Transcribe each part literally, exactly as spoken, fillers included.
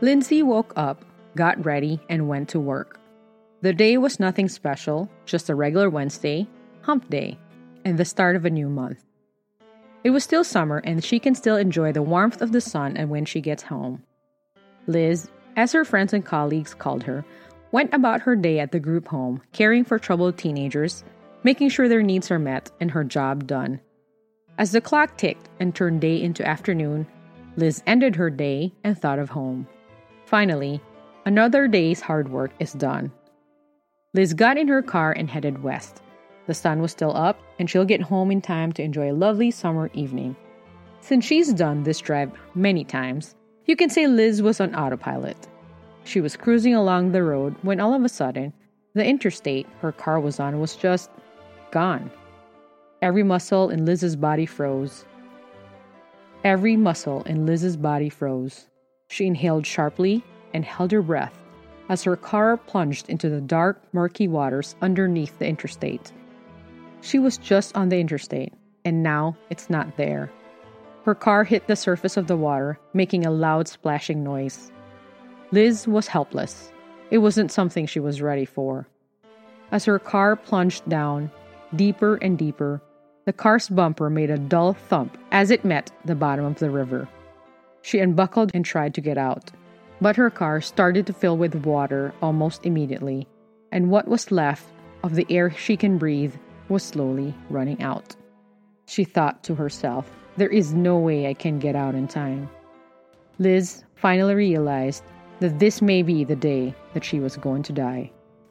Lindsay woke up, got ready, and went to work. The day was nothing special, just a regular Wednesday, hump day, and the start of a new month. It was still summer, and she can still enjoy the warmth of the sun and when she gets home. Liz, as her friends and colleagues called her, went about her day at the group home, caring for troubled teenagers, making sure their needs are met, and her job done. As the clock ticked and turned day into afternoon, Liz ended her day and thought of home. Finally, another day's hard work is done. Liz got in her car and headed west. The sun was still up, and she'll get home in time to enjoy a lovely summer evening. Since she's done this drive many times, you can say Liz was on autopilot. She was cruising along the road when all of a sudden, the interstate her car was on was just gone. Every muscle in Liz's body froze. Every muscle in Liz's body froze. She inhaled sharply and held her breath as her car plunged into the dark, murky waters underneath the interstate. She was just on the interstate, and now it's not there. Her car hit the surface of the water, making a loud splashing noise. Liz was helpless. It wasn't something she was ready for. As her car plunged down, deeper and deeper, the car's bumper made a dull thump as it met the bottom of the river. She unbuckled and tried to get out, but her car started to fill with water almost immediately, and what was left of the air she can breathe was slowly running out. She thought to herself, "There is no way I can get out in time." Liz finally realized that this may be the day that she was going to die.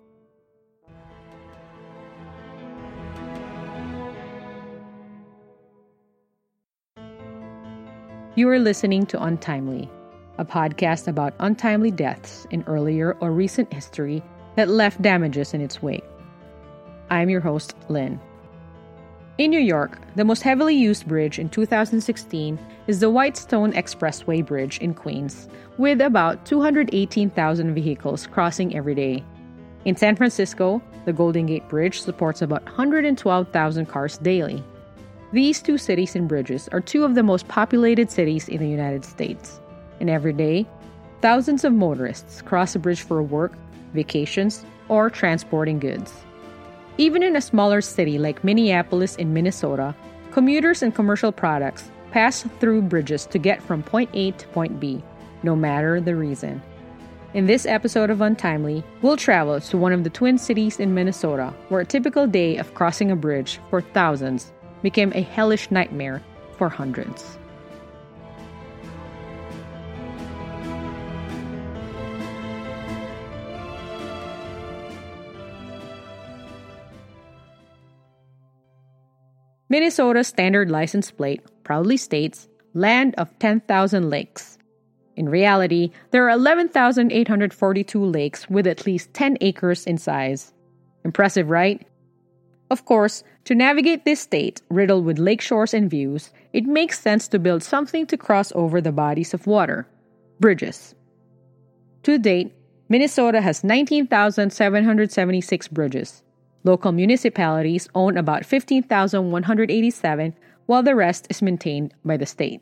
You are listening to Untimely, a podcast about untimely deaths in earlier or recent history that left damages in its wake. I'm your host, Lynn. In New York, the most heavily used bridge in two thousand sixteen is the Whitestone Expressway Bridge in Queens, with about two hundred eighteen thousand vehicles crossing every day. In San Francisco, the Golden Gate Bridge supports about one hundred twelve thousand cars daily. These two cities and bridges are two of the most populated cities in the United States. And every day, thousands of motorists cross the bridge for work, vacations, or transporting goods. Even in a smaller city like Minneapolis in Minnesota, commuters and commercial products pass through bridges to get from point A to point B, no matter the reason. In this episode of Untimely, we'll travel to one of the Twin Cities in Minnesota, where a typical day of crossing a bridge for thousands became a hellish nightmare for hundreds. Minnesota's standard license plate proudly states, "Land of ten thousand lakes." In reality, there are eleven thousand eight hundred forty-two lakes with at least ten acres in size. Impressive, right? Of course, to navigate this state, riddled with lake shores and views, it makes sense to build something to cross over the bodies of water: bridges. To date, Minnesota has nineteen thousand seven hundred seventy-six bridges. Local municipalities own about fifteen thousand one hundred eighty-seven, while the rest is maintained by the state.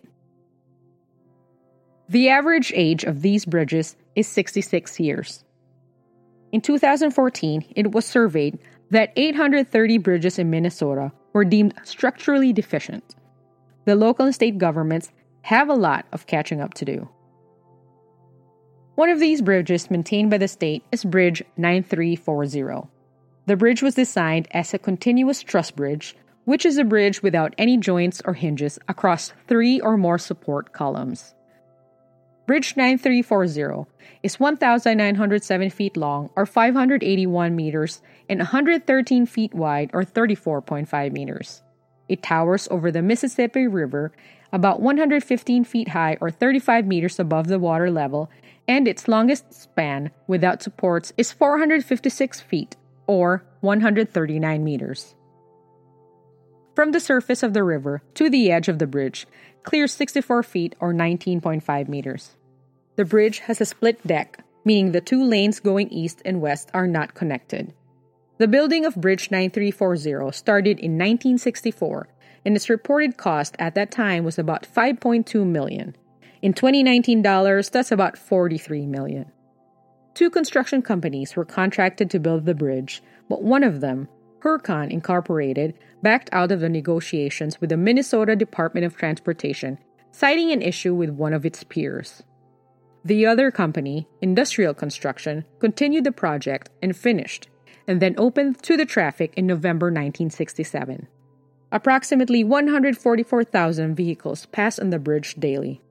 The average age of these bridges is sixty-six years. In two thousand fourteen, it was surveyed that eight hundred thirty bridges in Minnesota were deemed structurally deficient. The local and state governments have a lot of catching up to do. One of these bridges maintained by the state is Bridge nine three four zero. The bridge was designed as a continuous truss bridge, which is a bridge without any joints or hinges across three or more support columns. Bridge nine three four zero is one thousand nine hundred seven feet long, or five hundred eighty-one meters, and one hundred thirteen feet wide, or thirty-four point five meters. It towers over the Mississippi River, about one hundred fifteen feet high, or thirty-five meters above the water level, and its longest span without supports is four hundred fifty-six feet, or one hundred thirty-nine meters. From the surface of the river to the edge of the bridge clears sixty-four feet, or nineteen point five meters. The bridge has a split deck, meaning the two lanes going east and west are not connected. The building of Bridge nine three four zero started in nineteen sixty-four, and its reported cost at that time was about five point two million dollars. In twenty nineteen dollars, that's about forty-three million dollars. Two construction companies were contracted to build the bridge, but one of them, Hercon Incorporated, backed out of the negotiations with the Minnesota Department of Transportation, citing an issue with one of its piers. The other company, Industrial Construction, continued the project and finished, and then opened to the traffic in November nineteen sixty-seven. Approximately one hundred forty-four thousand vehicles pass on the bridge daily.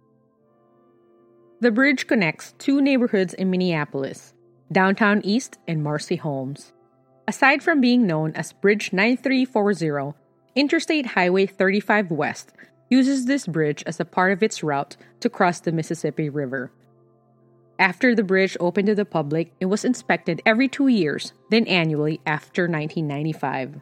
The bridge connects two neighborhoods in Minneapolis, Downtown East and Marcy Holmes. Aside from being known as Bridge ninety-three forty, Interstate Highway thirty-five West uses this bridge as a part of its route to cross the Mississippi River. After the bridge opened to the public, it was inspected every two years, then annually after nineteen ninety-five.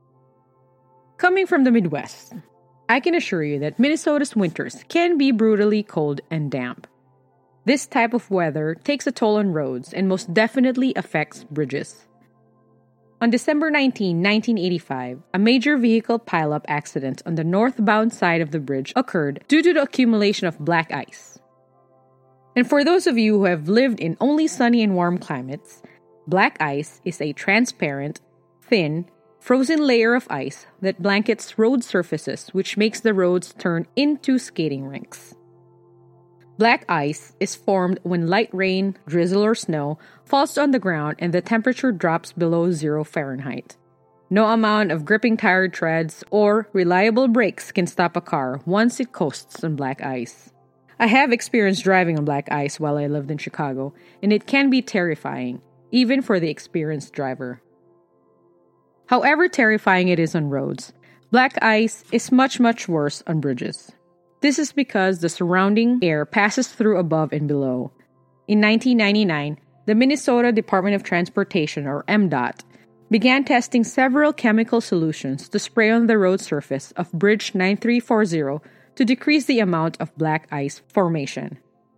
Coming from the Midwest, I can assure you that Minnesota's winters can be brutally cold and damp. This type of weather takes a toll on roads and most definitely affects bridges. On December nineteenth, nineteen eighty-five, a major vehicle pileup accident on the northbound side of the bridge occurred due to the accumulation of black ice. And for those of you who have lived in only sunny and warm climates, black ice is a transparent, thin, frozen layer of ice that blankets road surfaces, which makes the roads turn into skating rinks. Black ice is formed when light rain, drizzle, or snow falls on the ground and the temperature drops below zero Fahrenheit. No amount of gripping tire treads or reliable brakes can stop a car once it coasts on black ice. I have experienced driving on black ice while I lived in Chicago, and it can be terrifying, even for the experienced driver. However terrifying it is on roads, black ice is much, much worse on bridges. This is because the surrounding air passes through above and below. In nineteen ninety-nine, the Minnesota Department of Transportation, or M DOT, began testing several chemical solutions to spray on the road surface of Bridge ninety-three forty to decrease the amount of black ice formation.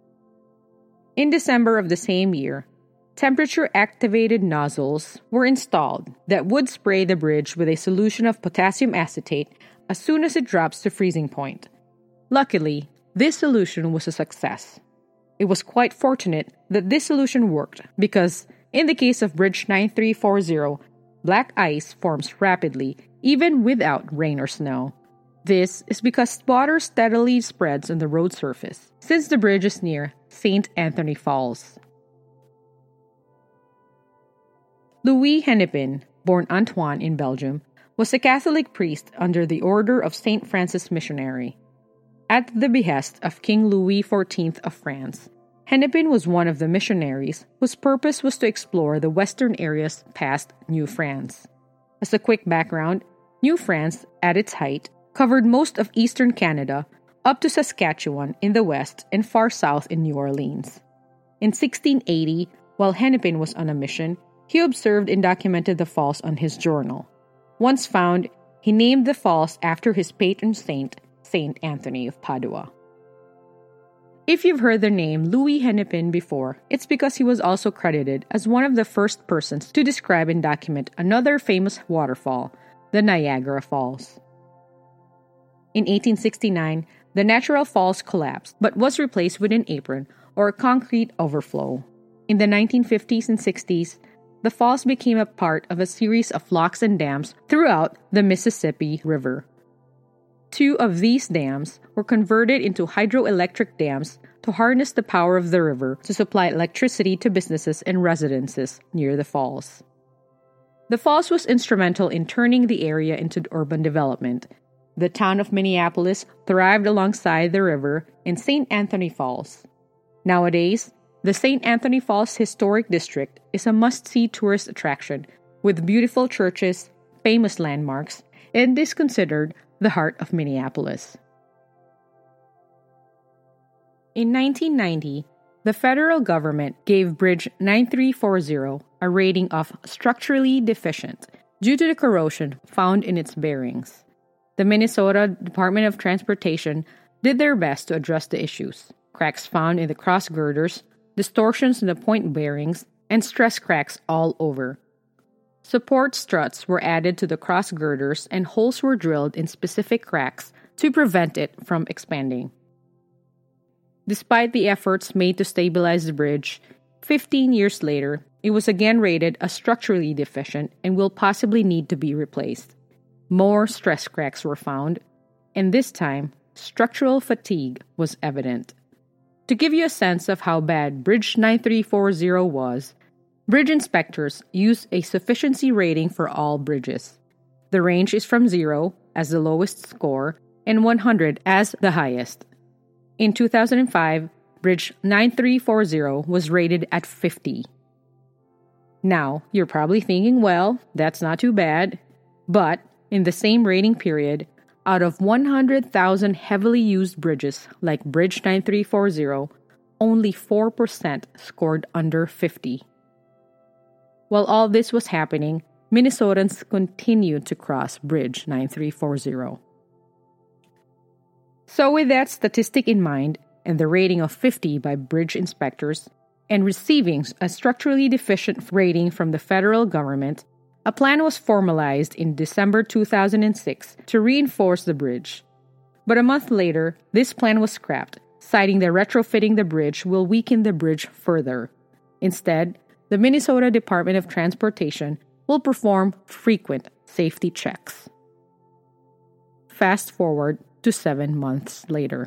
In December of the same year, temperature-activated nozzles were installed that would spray the bridge with a solution of potassium acetate as soon as it drops to freezing point. Luckily, this solution was a success. It was quite fortunate that this solution worked because, in the case of Bridge ninety-three forty, black ice forms rapidly even without rain or snow. This is because water steadily spreads on the road surface, since the bridge is near Saint Anthony Falls. Louis Hennepin, born Antoine in Belgium, was a Catholic priest under the Order of Saint Francis Missionary. At the behest of King Louis the fourteenth of France, Hennepin was one of the missionaries whose purpose was to explore the western areas past New France. As a quick background, New France, at its height, covered most of eastern Canada up to Saskatchewan in the west and far south in New Orleans. In sixteen eighty, while Hennepin was on a mission, he observed and documented the falls on his journal. Once found, he named the falls after his patron saint, Saint Anthony of Padua. If you've heard the name Louis Hennepin before, it's because he was also credited as one of the first persons to describe and document another famous waterfall, the Niagara Falls. In eighteen sixty-nine, the natural falls collapsed but was replaced with an apron or a concrete overflow. In the nineteen fifties and sixties, the falls became a part of a series of locks and dams throughout the Mississippi River. Two of these dams were converted into hydroelectric dams to harness the power of the river to supply electricity to businesses and residences near the falls. The falls was instrumental in turning the area into urban development. The town of Minneapolis thrived alongside the river in Saint Anthony Falls. Nowadays, the Saint Anthony Falls Historic District is a must-see tourist attraction with beautiful churches, famous landmarks, and is considered the heart of Minneapolis. In nineteen ninety, the federal government gave Bridge ninety-three forty a rating of structurally deficient due to the corrosion found in its bearings. The Minnesota Department of Transportation did their best to address the issues: cracks found in the cross girders, distortions in the point bearings, and stress cracks all over. Support struts were added to the cross girders and holes were drilled in specific cracks to prevent it from expanding. Despite the efforts made to stabilize the bridge, fifteen years later, it was again rated as structurally deficient and will possibly need to be replaced. More stress cracks were found, and this time, structural fatigue was evident. To give you a sense of how bad Bridge nine three four zero was, bridge inspectors used a sufficiency rating for all bridges. The range is from zero as the lowest score and one hundred as the highest. In two thousand five, Bridge nine three four zero was rated at fifty. Now, you're probably thinking, well, that's not too bad. But in the same rating period, out of one hundred thousand heavily used bridges like Bridge nine three four zero, only four percent scored under fifty. While all this was happening, Minnesotans continued to cross Bridge nine three four zero. So with that statistic in mind, and the rating of fifty by bridge inspectors, and receiving a structurally deficient rating from the federal government, a plan was formalized in December two thousand six to reinforce the bridge. But a month later, this plan was scrapped, citing that retrofitting the bridge will weaken the bridge further. Instead, the Minnesota Department of Transportation will perform frequent safety checks. Fast forward to seven months later.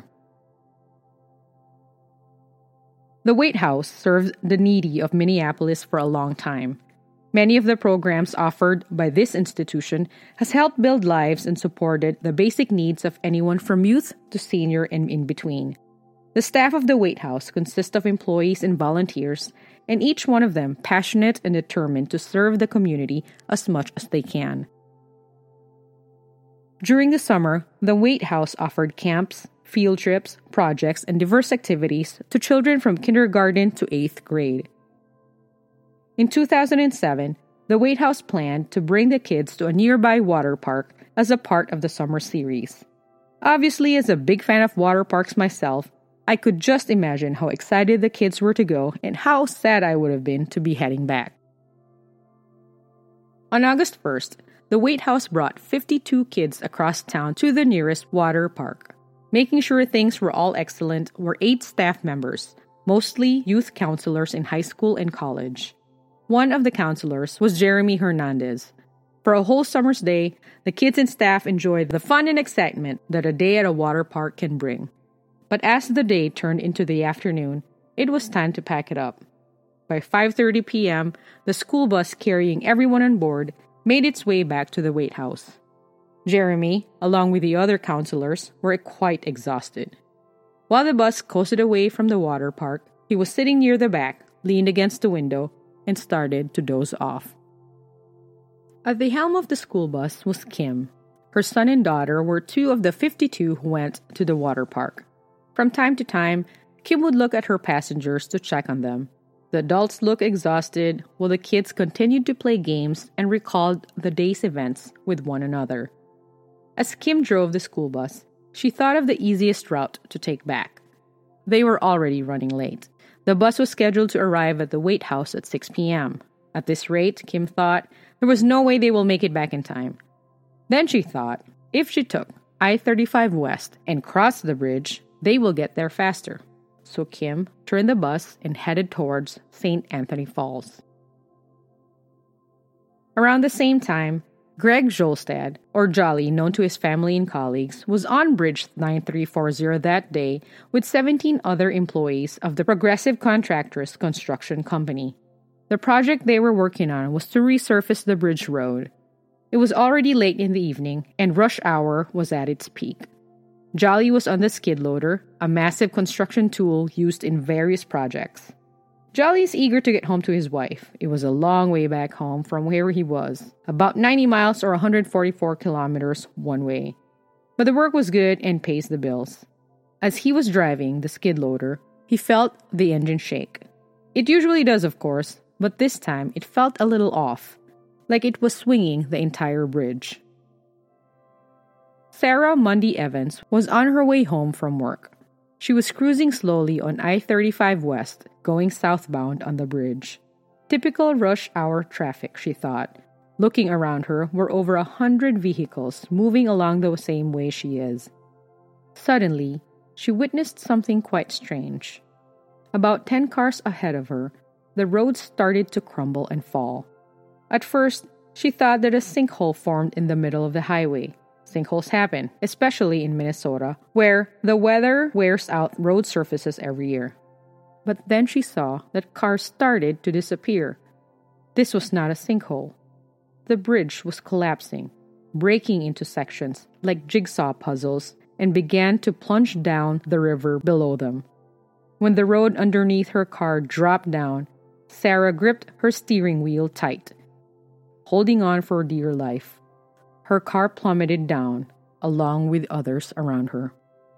The Waite House served the needy of Minneapolis for a long time. Many of the programs offered by this institution has helped build lives and supported the basic needs of anyone from youth to senior and in between. The staff of the Waite House consists of employees and volunteers, and each one of them passionate and determined to serve the community as much as they can. During the summer, the Waite House offered camps, field trips, projects, and diverse activities to children from kindergarten to eighth grade. In two thousand seven, the Waite House planned to bring the kids to a nearby water park as a part of the summer series. Obviously, as a big fan of water parks myself, I could just imagine how excited the kids were to go and how sad I would have been to be heading back. On August first, the Waite House brought fifty-two kids across town to the nearest water park. Making sure things were all excellent were eight staff members, mostly youth counselors in high school and college. One of the counselors was Jeremy Hernandez. For a whole summer's day, the kids and staff enjoyed the fun and excitement that a day at a water park can bring. But as the day turned into the afternoon, it was time to pack it up. By five thirty p.m., the school bus carrying everyone on board made its way back to the Waite House. Jeremy, along with the other counselors, were quite exhausted. While the bus coasted away from the water park, he was sitting near the back, leaned against the window, and started to doze off. At the helm of the school bus was Kim. Her son and daughter were two of the fifty-two who went to the water park. From time to time, Kim would look at her passengers to check on them. The adults looked exhausted, while the kids continued to play games and recalled the day's events with one another. As Kim drove the school bus, she thought of the easiest route to take back. They were already running late. The bus was scheduled to arrive at the Waite House at six p.m. At this rate, Kim thought, there was no way they will make it back in time. Then she thought, if she took I thirty-five West and crossed the bridge, they will get there faster. So Kim turned the bus and headed towards Saint Anthony Falls. Around the same time, Greg Jolstad, or Jolly known to his family and colleagues, was on Bridge nine three four zero that day with seventeen other employees of the Progressive Contractors Construction Company. The project they were working on was to resurface the bridge road. It was already late in the evening, and rush hour was at its peak. Jolly was on the skid loader, a massive construction tool used in various projects. Jolly is eager to get home to his wife. It was a long way back home from where he was, about ninety miles or one hundred forty-four kilometers one way. But the work was good and pays the bills. As he was driving the skid loader, he felt the engine shake. It usually does, of course, but this time it felt a little off, like it was swinging the entire bridge. Sarah Mundy Evans was on her way home from work. She was cruising slowly on I thirty-five West, going southbound on the bridge. Typical rush hour traffic, she thought. Looking around her were over a hundred vehicles moving along the same way she is. Suddenly, she witnessed something quite strange. About ten cars ahead of her, the road started to crumble and fall. At first, she thought that a sinkhole formed in the middle of the highway. Sinkholes happen, especially in Minnesota, where the weather wears out road surfaces every year. But then she saw that cars started to disappear. This was not a sinkhole. The bridge was collapsing, breaking into sections like jigsaw puzzles, and began to plunge down the river below them. When the road underneath her car dropped down, Sarah gripped her steering wheel tight, holding on for dear life. Her car plummeted down, along with others around her.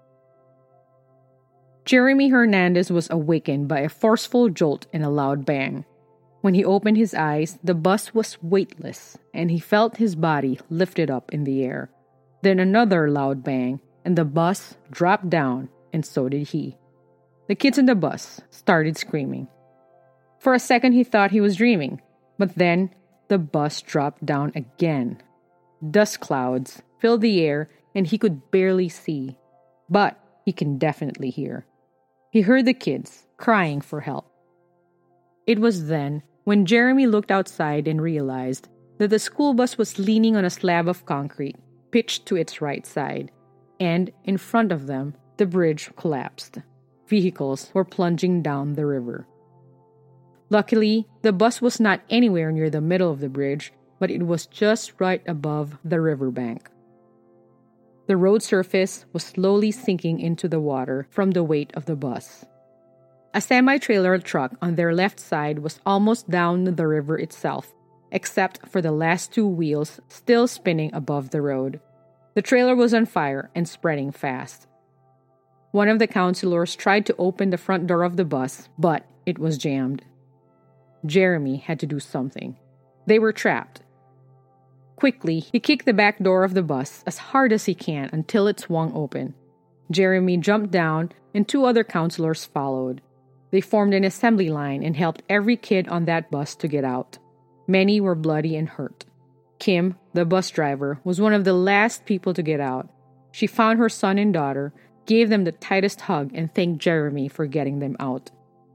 Jeremy Hernandez was awakened by a forceful jolt and a loud bang. When he opened his eyes, the bus was weightless, and he felt his body lifted up in the air. Then another loud bang, and the bus dropped down, and so did he. The kids in the bus started screaming. For a second, he thought he was dreaming, but then the bus dropped down again. Dust clouds filled the air, and he could barely see, but he can definitely hear. He heard the kids crying for help. It was then when Jeremy looked outside and realized that the school bus was leaning on a slab of concrete, pitched to its right side, and in front of them, the bridge collapsed. Vehicles were plunging down the river. Luckily, the bus was not anywhere near the middle of the bridge, but it was just right above the riverbank. The road surface was slowly sinking into the water from the weight of the bus. A semi-trailer truck on their left side was almost down the river itself, except for the last two wheels still spinning above the road. The trailer was on fire and spreading fast. One of the counselors tried to open the front door of the bus, but it was jammed. Jeremy had to do something. They were trapped. Quickly, he kicked the back door of the bus as hard as he can until it swung open. Jeremy jumped down, and two other counselors followed. They formed an assembly line and helped every kid on that bus to get out. Many were bloody and hurt. Kim, the bus driver, was one of the last people to get out. She found her son and daughter, gave them the tightest hug, and thanked Jeremy for getting them out.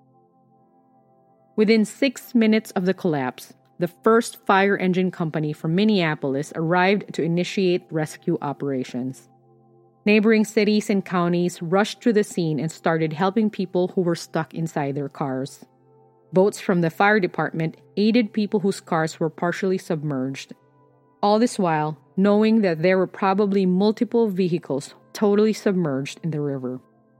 Within six minutes of the collapse, the first fire engine company from Minneapolis arrived to initiate rescue operations. Neighboring cities and counties rushed to the scene and started helping people who were stuck inside their cars. Boats from the fire department aided people whose cars were partially submerged. All this while, knowing that there were probably multiple vehicles totally submerged in the river.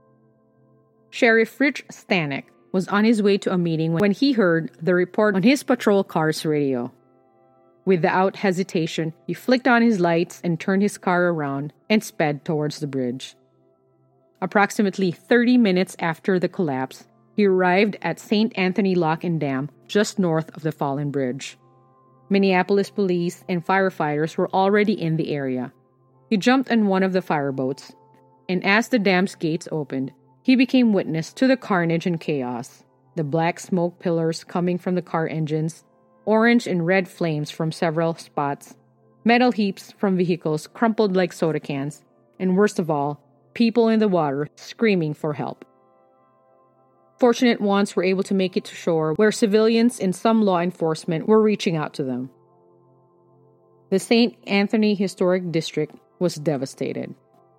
Sheriff Rich Stanek was on his way to a meeting when he heard the report on his patrol car's radio. Without hesitation, he flicked on his lights and turned his car around and sped towards the bridge. Approximately thirty minutes after the collapse, he arrived at Saint Anthony Lock and Dam just north of the fallen bridge. Minneapolis police and firefighters were already in the area. He jumped on one of the fireboats, and as the dam's gates opened, he became witness to the carnage and chaos. The black smoke pillars coming from the car engines, orange and red flames from several spots, metal heaps from vehicles crumpled like soda cans, and worst of all, people in the water screaming for help. Fortunate ones were able to make it to shore, where civilians and some law enforcement were reaching out to them. The Saint Anthony Historic District was devastated.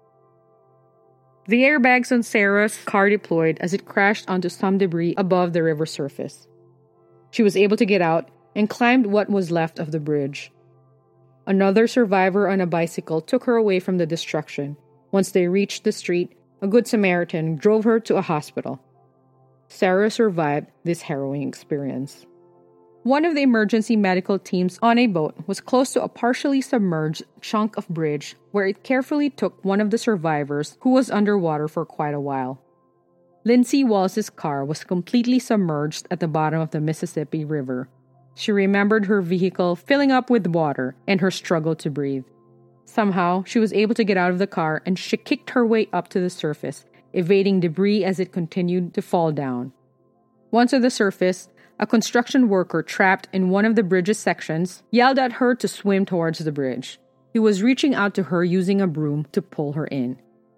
The airbags on Sarah's car deployed as it crashed onto some debris above the river surface. She was able to get out and climbed what was left of the bridge. Another survivor on a bicycle took her away from the destruction. Once they reached the street, a Good Samaritan drove her to a hospital. Sarah survived this harrowing experience. One of the emergency medical teams on a boat was close to a partially submerged chunk of bridge where it carefully took one of the survivors who was underwater for quite a while. Lindsay Wallace's car was completely submerged at the bottom of the Mississippi River. She remembered her vehicle filling up with water and her struggle to breathe. Somehow, she was able to get out of the car and she kicked her way up to the surface, evading debris as it continued to fall down. Once at the surface, a construction worker trapped in one of the bridge's sections yelled at her to swim towards the bridge. He was reaching out to her using a broom to pull her in.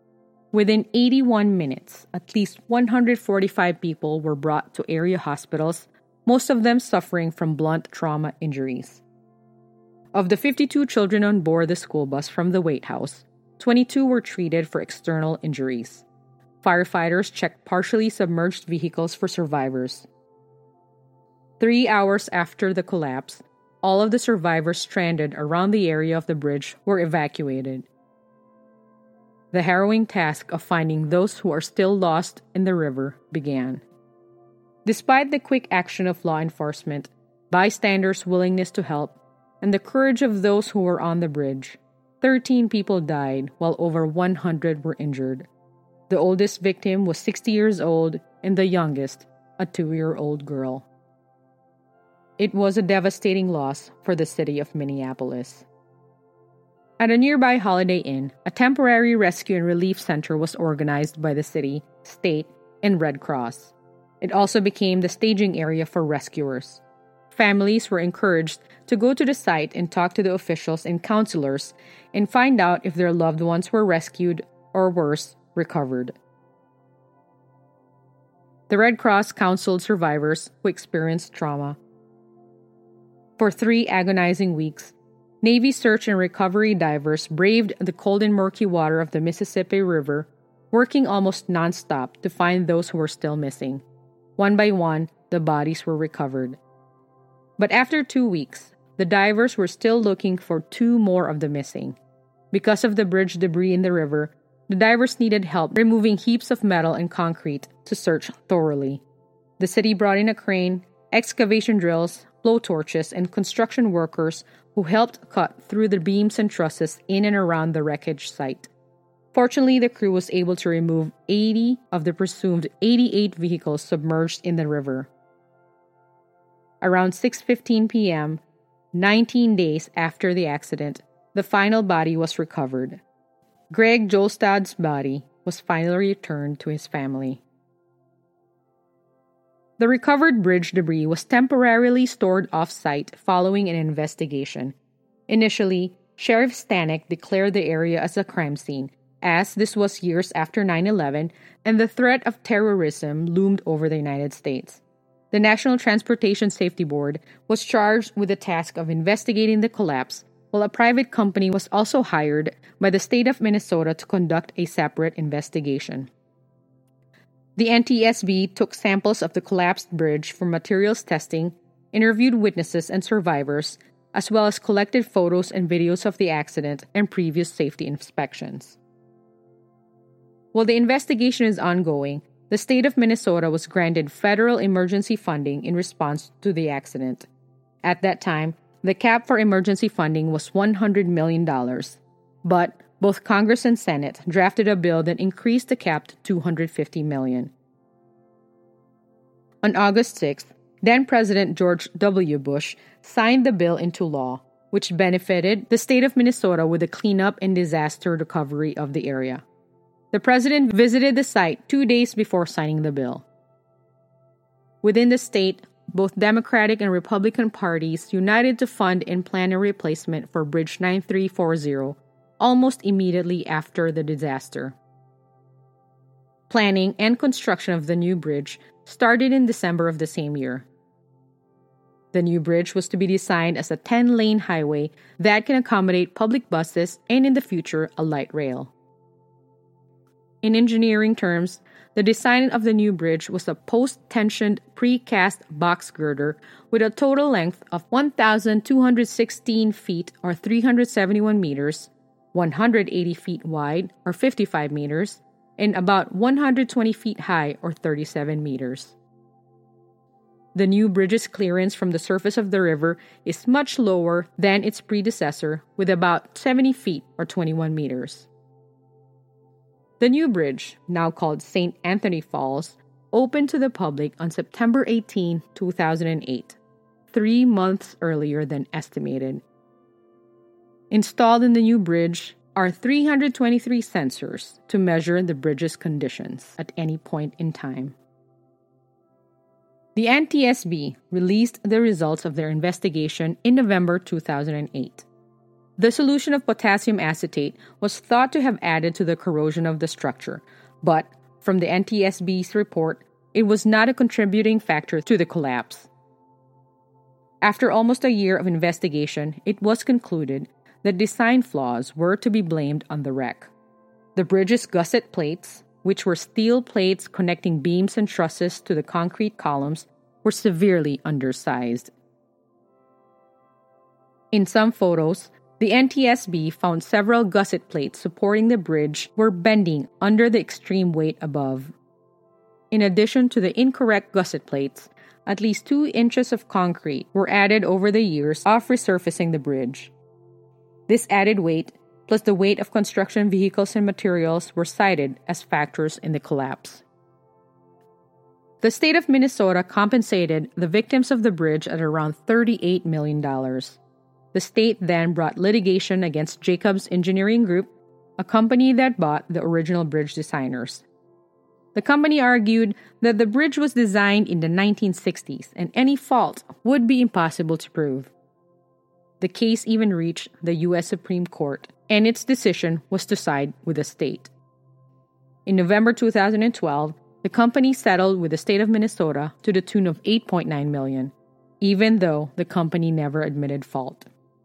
Within eighty-one minutes, at least one hundred forty-five people were brought to area hospitals, most of them suffering from blunt trauma injuries. Of the fifty-two children on board the school bus from the White House, twenty-two were treated for external injuries. Firefighters checked partially submerged vehicles for survivors. Three hours after the collapse, all of the survivors stranded around the area of the bridge were evacuated. The harrowing task of finding those who are still lost in the river began. Despite the quick action of law enforcement, bystanders' willingness to help, and the courage of those who were on the bridge, thirteen people died while over one hundred were injured. The oldest victim was sixty years old and the youngest, a two-year-old girl. It was a devastating loss for the city of Minneapolis. At a nearby Holiday Inn, a temporary rescue and relief center was organized by the city, state, and Red Cross. It also became the staging area for rescuers. Families were encouraged to go to the site and talk to the officials and counselors and find out if their loved ones were rescued or, worse, recovered. The Red Cross counseled survivors who experienced trauma. For three agonizing weeks, Navy search and recovery divers braved the cold and murky water of the Mississippi River, working almost nonstop to find those who were still missing. One by one, the bodies were recovered. But after two weeks, the divers were still looking for two more of the missing. Because of the bridge debris in the river, the divers needed help removing heaps of metal and concrete to search thoroughly. The city brought in a crane, excavation drills, blowtorches, and construction workers who helped cut through the beams and trusses in and around the wreckage site. Fortunately, the crew was able to remove eighty of the presumed eighty-eight vehicles submerged in the river. Around six fifteen p.m., nineteen days after the accident, the final body was recovered. Greg Jolstad's body was finally returned to his family. The recovered bridge debris was temporarily stored off-site following an investigation. Initially, Sheriff Stanek declared the area as a crime scene, as this was years after nine eleven and the threat of terrorism loomed over the United States. The National Transportation Safety Board was charged with the task of investigating the collapse, while a private company was also hired by the state of Minnesota to conduct a separate investigation. The N T S B took samples of the collapsed bridge for materials testing, interviewed witnesses and survivors, as well as collected photos and videos of the accident and previous safety inspections. While the investigation is ongoing, the state of Minnesota was granted federal emergency funding in response to the accident. At that time, the cap for emergency funding was one hundred million dollars, but both Congress and Senate drafted a bill that increased the cap to two hundred fifty million dollars. On August sixth, then-President George W. Bush signed the bill into law, which benefited the state of Minnesota with the cleanup and disaster recovery of the area. The president visited the site two days before signing the bill. Within the state, both Democratic and Republican parties united to fund and plan a replacement for Bridge nine three four zero almost immediately after the disaster. Planning and construction of the new bridge started in December of the same year. The new bridge was to be designed as a ten-lane highway that can accommodate public buses and, in the future, a light rail. In engineering terms, the design of the new bridge was a post-tensioned precast box girder with a total length of one thousand two hundred sixteen feet or three hundred seventy-one meters, one hundred eighty feet wide or fifty-five meters, and about one hundred twenty feet high or thirty-seven meters. The new bridge's clearance from the surface of the river is much lower than its predecessor, with about seventy feet or twenty-one meters. The new bridge, now called Saint Anthony Falls, opened to the public on September eighteenth, two thousand eight, three months earlier than estimated. Installed in the new bridge are three hundred twenty-three sensors to measure the bridge's conditions at any point in time. The N T S B released the results of their investigation in November two thousand eight. The solution of potassium acetate was thought to have added to the corrosion of the structure, but from the N T S B's report, it was not a contributing factor to the collapse. After almost a year of investigation, it was concluded that design flaws were to be blamed on the wreck. The bridge's gusset plates, which were steel plates connecting beams and trusses to the concrete columns, were severely undersized. In some photos, the N T S B found several gusset plates supporting the bridge were bending under the extreme weight above. In addition to the incorrect gusset plates, at least two inches of concrete were added over the years of resurfacing the bridge. This added weight, plus the weight of construction vehicles and materials, were cited as factors in the collapse. The state of Minnesota compensated the victims of the bridge at around thirty-eight million dollars. The state then brought litigation against Jacobs Engineering Group, a company that bought the original bridge designers. The company argued that the bridge was designed in the nineteen sixties and any fault would be impossible to prove. The case even reached the U S Supreme Court, and its decision was to side with the state. In November two thousand twelve, the company settled with the state of Minnesota to the tune of eight point nine million dollars, even though the company never admitted fault.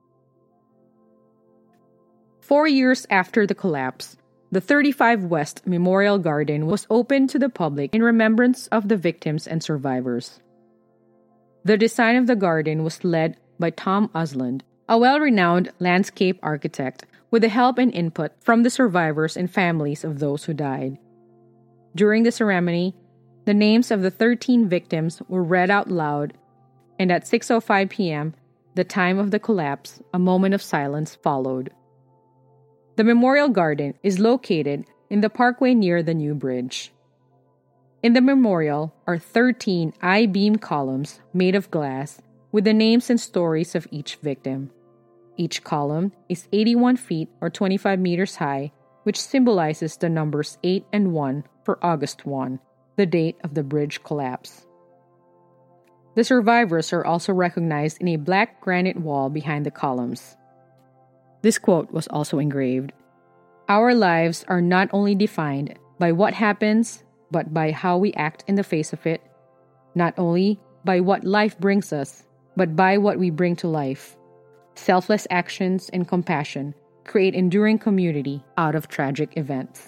Four years after the collapse, the thirty-five West Memorial Garden was opened to the public in remembrance of the victims and survivors. The design of the garden was led by Tom Usland, a well-renowned landscape architect, with the help and input from the survivors and families of those who died. During the ceremony, the names of the thirteen victims were read out loud, and at six oh five p.m., the time of the collapse, a moment of silence followed. The Memorial Garden is located in the parkway near the new bridge. In the memorial are thirteen I-beam columns made of glass with the names and stories of each victim. Each column is eighty-one feet or twenty-five meters high, which symbolizes the numbers eight and one for August first, the date of the bridge collapse. The survivors are also recognized in a black granite wall behind the columns. This quote was also engraved. "Our lives are not only defined by what happens, but by how we act in the face of it, not only by what life brings us, but by what we bring to life. Selfless actions and compassion create enduring community out of tragic events."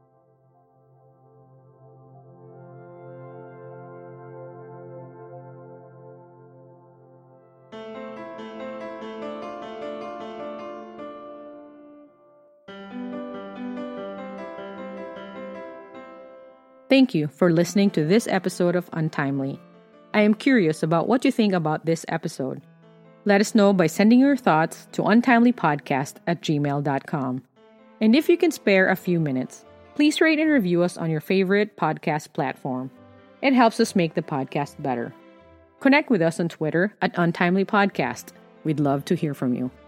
Thank you for listening to this episode of Untimely. I am curious about what you think about this episode. Let us know by sending your thoughts to untimelypodcast at gmail dot com. And if you can spare a few minutes, please rate and review us on your favorite podcast platform. It helps us make the podcast better. Connect with us on Twitter at Untimely Podcast. We'd love to hear from you.